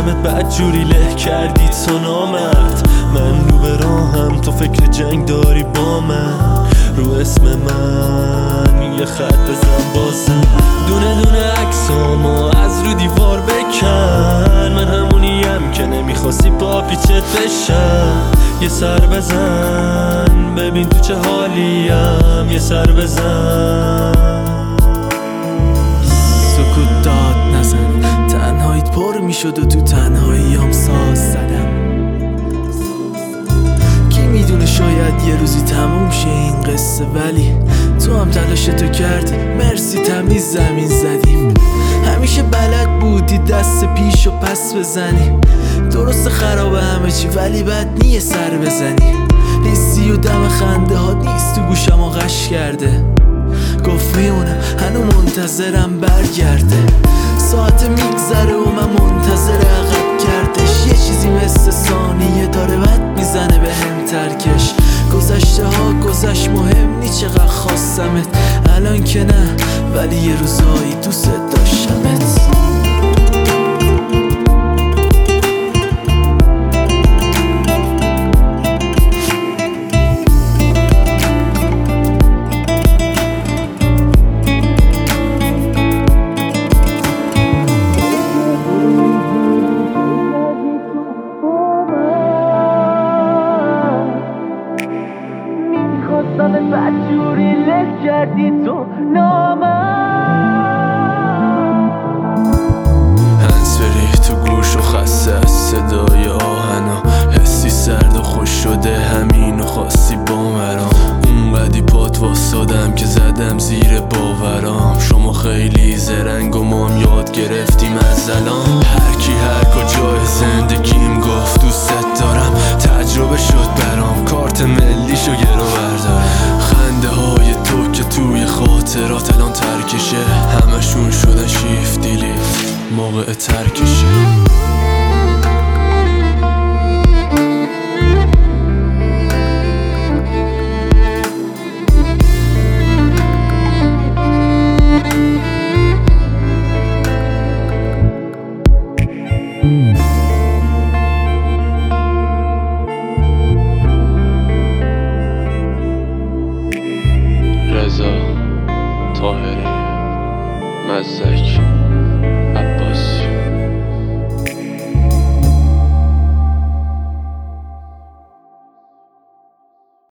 داشتمت بعد جوری له کردی تو نامرد. من رو به راهم تو فکر جنگ داری با من، رو اسم من یه خط بزن بازم. دونه دونه عکسامو از رو دیوار بکن، من همونیم که نمیخواستی پا پیچت بشم. یه سر بزن ببین تو چه حالیم، یه سر بزن. سکوت داد نزن، تنهاییت پر میشد و تو تنهاییام ساز زدم. کی میدونه شاید یه روزی تموم شه این قصه، ولی تو هم تلاشتو کردی، مرسی تمیز زمین زدیم. همیشه بلد بودی دست پیش و پس بزنی، درست خراب همه چی ولی بد نیه سر بزنی. نیستی و دم خنده ها نیست تو گوشم و غش کرده، گفت میمونم هنو منتظرم برگرده. ساعت میگذره و من منتظر عقب کردش، یه چیزی مثل ثانیه داره بد میزنه به هم ترکش. گذشته ها گذشت مهم نی چقدر خواستمت، الان که نه ولی یه روزایی دوست داشتمت. بعد جوری له کردی تو نامم. هنسفری تو گوش و خسته از صدای آهنا، حسی سرد و خوش شده همینو خواستی با مرام. اونقدی پات واسادم که زدم زیر باورام. شما خیلی زرنگ و ما هم یاد گرفتیم از الان. هر کی هر کجای زندگیم گفت دوست دارم، تجربه شد برام کارت ملیشو گرو بردارم. خنده های تو که توی خاطرات الان ترکشه، همشون شدن شیفت دیلیت موقع ترکشه. رضا طاهری مزدک